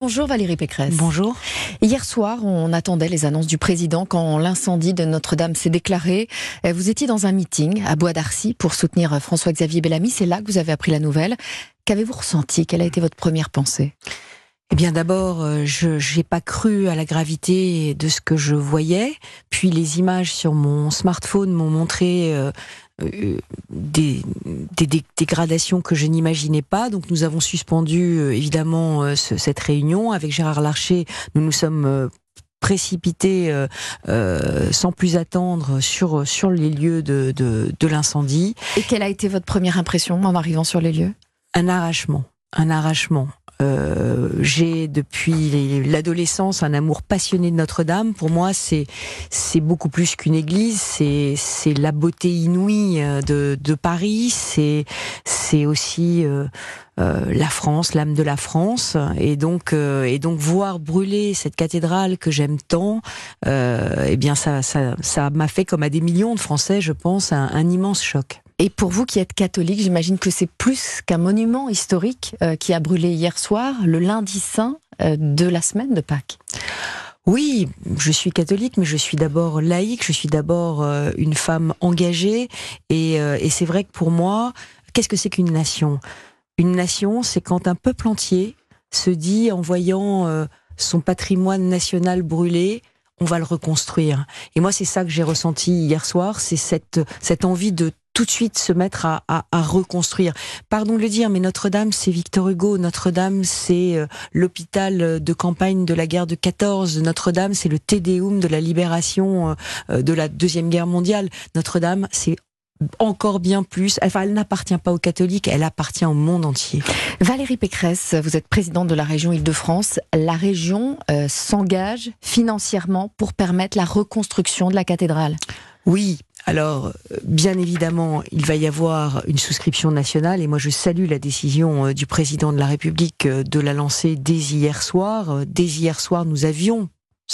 Bonjour Valérie Pécresse. Bonjour. Hier soir, on attendait les annonces du président quand l'incendie de Notre-Dame s'est déclaré. Vous étiez dans un meeting à Bois d'Arcy pour soutenir François-Xavier Bellamy. C'est là que vous avez appris la nouvelle. Qu'avez-vous ressenti? Quelle a été votre première pensée? Eh bien d'abord, je n'ai pas cru à la gravité de ce que je voyais. Puis les images sur mon smartphone m'ont montré des dégradations que je n'imaginais pas. Donc nous avons suspendu évidemment cette réunion. Avec Gérard Larcher, nous nous sommes précipités sans plus attendre sur les lieux de l'incendie. Et quelle a été votre première impression en arrivant sur les lieux? Un arrachement. J'ai depuis l'adolescence un amour passionné de Notre-Dame. Pour moi, c'est beaucoup plus qu'une église. C'est la beauté inouïe de Paris. C'est aussi la France, l'âme de la France. Et donc voir brûler cette cathédrale que j'aime tant, eh bien ça m'a fait, comme à des millions de Français, je pense, un immense choc. Et pour vous qui êtes catholique, j'imagine que c'est plus qu'un monument historique qui a brûlé hier soir, le lundi saint de la semaine de Pâques. Oui, je suis catholique, mais je suis d'abord laïque, je suis d'abord une femme engagée. Et c'est vrai que pour moi, qu'est-ce que c'est qu'une nation? Une nation, c'est quand un peuple entier se dit, en voyant son patrimoine national brûler, on va le reconstruire. Et moi, c'est ça que j'ai ressenti hier soir, c'est cette envie de tout de suite se mettre à reconstruire. Pardon de le dire, mais Notre-Dame, c'est Victor Hugo. Notre-Dame, c'est l'hôpital de campagne de la guerre de 14. Notre-Dame, c'est le Te Deum de la libération de la Deuxième Guerre mondiale. Notre-Dame, c'est encore bien plus. Enfin, elle n'appartient pas aux catholiques, elle appartient au monde entier. Valérie Pécresse, vous êtes présidente de la région Île-de-France. La région s'engage financièrement pour permettre la reconstruction de la cathédrale. Oui, alors bien évidemment, il va y avoir une souscription nationale et moi je salue la décision du président de la République de la lancer dès hier soir. Dès hier soir, nous avions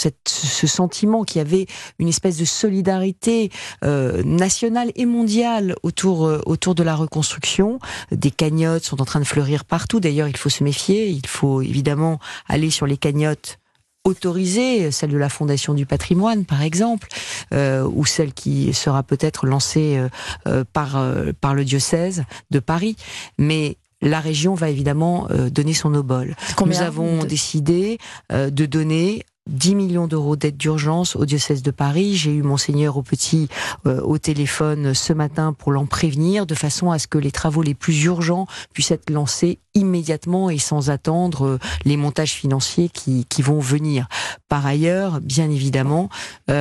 ce sentiment qu'il y avait une espèce de solidarité nationale et mondiale autour de la reconstruction. Des cagnottes sont en train de fleurir partout. D'ailleurs, il faut se méfier. Il faut évidemment aller sur les cagnottes autorisée, celle de la Fondation du patrimoine par exemple, ou celle qui sera peut-être lancée par le diocèse de Paris, mais la région va évidemment donner son obol. Nous avons décidé de donner 10 millions d'euros d'aide d'urgence au diocèse de Paris. J'ai eu Monseigneur Aupetit au téléphone ce matin pour l'en prévenir, de façon à ce que les travaux les plus urgents puissent être lancés immédiatement et sans attendre les montages financiers qui vont venir. Par ailleurs, bien évidemment,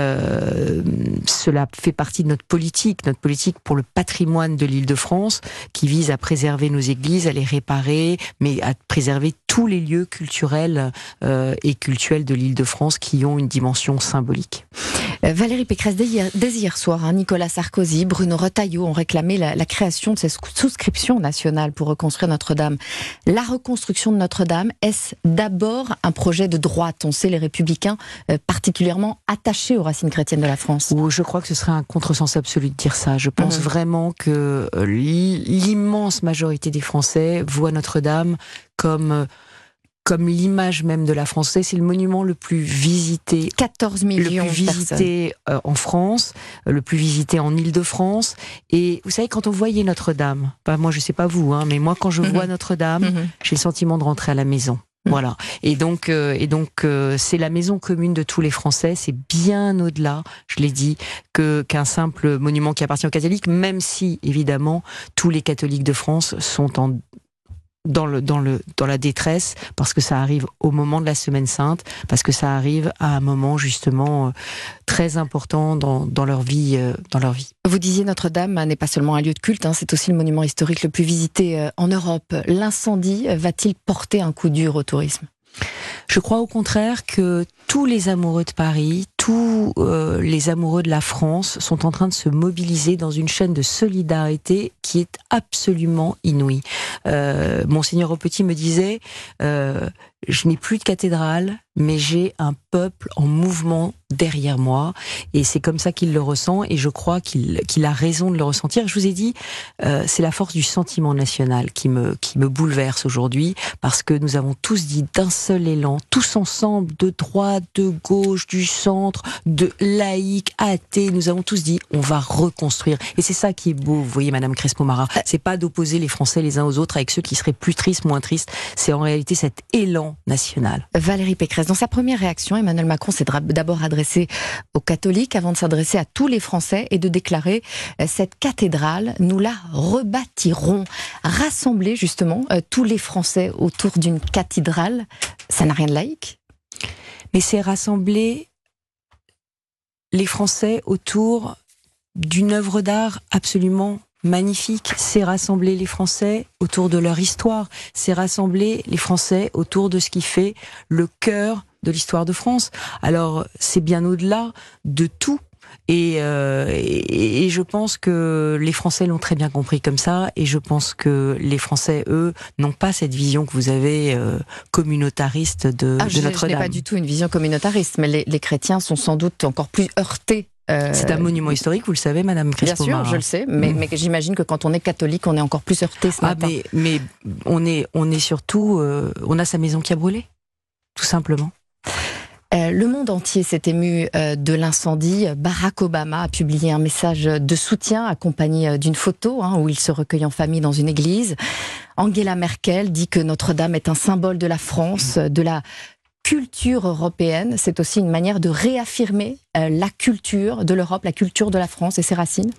cela fait partie de notre politique pour le patrimoine de l'Île-de-France, qui vise à préserver nos églises, à les réparer, mais à préserver tous les lieux culturels et cultuels de l'Île-de-France qui ont une dimension symbolique. Valérie Pécresse, dès hier soir, Nicolas Sarkozy, Bruno Retailleau ont réclamé la création de cette souscription nationale pour reconstruire Notre-Dame. La reconstruction de Notre-Dame, est-ce d'abord un projet de droite? On sait les Républicains particulièrement attachés aux racines chrétiennes de la France. Je crois que ce serait un contresens absolu de dire ça. Je pense vraiment que l'immense majorité des Français voient Notre-Dame comme l'image même de la France. C'est le monument le plus visité. 14 millions le plus visité en France, le plus visité en Île-de-France. Et vous savez, quand on voyait Notre-Dame, moi je sais pas vous, mais moi quand je vois Notre-Dame, j'ai le sentiment de rentrer à la maison. Voilà. Et donc, c'est la maison commune de tous les Français. C'est bien au-delà, je l'ai dit, qu'un simple monument qui appartient aux catholiques, même si, évidemment, tous les catholiques de France sont dans la détresse, parce que ça arrive au moment de la Semaine Sainte, parce que ça arrive à un moment justement très important dans leur vie. Vous disiez Notre-Dame n'est pas seulement un lieu de culte, c'est aussi le monument historique le plus visité en Europe. L'incendie va-t-il porter un coup dur au tourisme ? Je crois au contraire que tous les amoureux de Paris, tous les amoureux de la France sont en train de se mobiliser dans une chaîne de solidarité qui est absolument inouïe. Monseigneur Aupetit me disait je n'ai plus de cathédrale, mais j'ai un peuple en mouvement derrière moi, et c'est comme ça qu'il le ressent, et je crois qu'il a raison de le ressentir. Je vous ai dit, c'est la force du sentiment national qui me bouleverse aujourd'hui, parce que nous avons tous dit d'un seul élan, tous ensemble, de droite, de gauche, du centre, de laïcs, athées, nous avons tous dit, on va reconstruire. Et c'est ça qui est beau, vous voyez, Madame Crespo-Mara, c'est pas d'opposer les Français les uns aux autres avec ceux qui seraient plus tristes, moins tristes, c'est en réalité cet élan national. Valérie Pécresse, dans sa première réaction, Emmanuel Macron s'est d'abord adressé aux catholiques avant de s'adresser à tous les Français et de déclarer cette cathédrale, nous la rebâtirons. Rassembler justement tous les Français autour d'une cathédrale, ça n'a rien de laïque. Mais c'est rassembler les Français autour d'une œuvre d'art absolument magnifique. C'est rassembler les Français autour de leur histoire. C'est rassembler les Français autour de ce qui fait le cœur de l'histoire de France. Alors, c'est bien au-delà de tout. Et je pense que les Français l'ont très bien compris comme ça, et je pense que les Français, eux, n'ont pas cette vision que vous avez communautariste de Notre-Dame. Je n'ai pas du tout une vision communautariste, mais les chrétiens sont sans doute encore plus heurtés. C'est un monument historique, vous le savez, Madame Crespo-Mara. Bien sûr, je le sais, mais j'imagine que quand on est catholique, on est encore plus heurté ce matin. Mais on est surtout, on a sa maison qui a brûlé, tout simplement. Le monde entier s'est ému de l'incendie. Barack Obama a publié un message de soutien accompagné d'une photo où il se recueille en famille dans une église. Angela Merkel dit que Notre-Dame est un symbole de la France, de la culture européenne. C'est aussi une manière de réaffirmer la culture de l'Europe, la culture de la France et ses racines.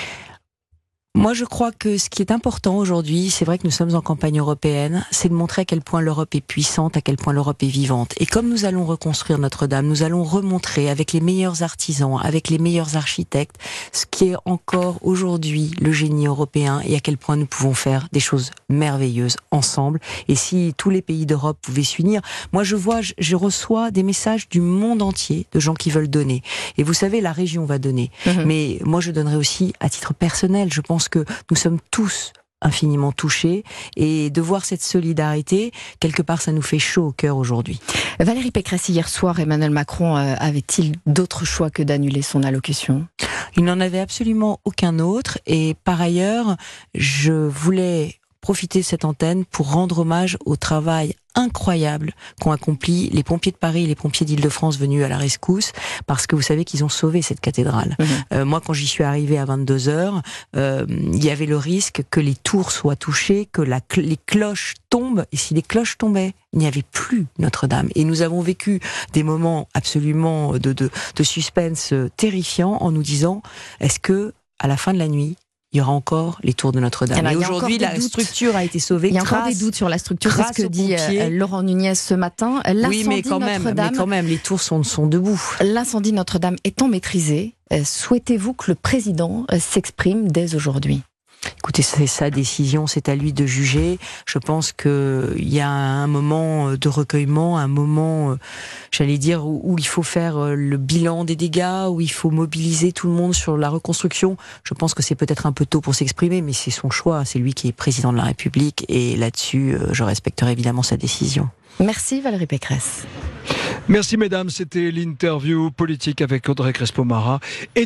Moi, je crois que ce qui est important aujourd'hui, c'est vrai que nous sommes en campagne européenne, c'est de montrer à quel point l'Europe est puissante, à quel point l'Europe est vivante. Et comme nous allons reconstruire Notre-Dame, nous allons remontrer avec les meilleurs artisans, avec les meilleurs architectes, ce qui est encore aujourd'hui le génie européen et à quel point nous pouvons faire des choses merveilleuses ensemble. Et si tous les pays d'Europe pouvaient s'unir, moi je reçois des messages du monde entier de gens qui veulent donner. Et vous savez, la région va donner. Mais moi je donnerai aussi à titre personnel, je pense que nous sommes tous infiniment touchés, et de voir cette solidarité, quelque part ça nous fait chaud au cœur aujourd'hui. Valérie Pécresse, hier soir, Emmanuel Macron avait-il d'autres choix que d'annuler son allocution ? Il n'en avait absolument aucun autre, et par ailleurs, je voulais profiter de cette antenne pour rendre hommage au travail incroyable qu'ont accompli les pompiers de Paris et les pompiers d'Île-de-France venus à la rescousse, parce que vous savez qu'ils ont sauvé cette cathédrale. Moi, quand j'y suis arrivée à 22h, il y avait le risque que les tours soient touchées, que les cloches tombent, et si les cloches tombaient, il n'y avait plus Notre-Dame. Et nous avons vécu des moments absolument de suspense terrifiants en nous disant, est-ce que à la fin de la nuit, il y aura encore les tours de Notre-Dame. Et aujourd'hui, la structure a été sauvée. Il y a encore des doutes sur la structure, c'est ce que dit Laurent Nunez ce matin. Oui, mais quand même, les tours sont debout. L'incendie Notre-Dame étant maîtrisé, souhaitez-vous que le président s'exprime dès aujourd'hui ? Écoutez, c'est sa décision, c'est à lui de juger. Je pense qu'il y a un moment de recueillement, un moment, j'allais dire, où il faut faire le bilan des dégâts, où il faut mobiliser tout le monde sur la reconstruction. Je pense que c'est peut-être un peu tôt pour s'exprimer, mais c'est son choix, c'est lui qui est président de la République, et là-dessus, je respecterai évidemment sa décision. Merci Valérie Pécresse. Merci mesdames, c'était l'interview politique avec Audrey Crespo-Mara.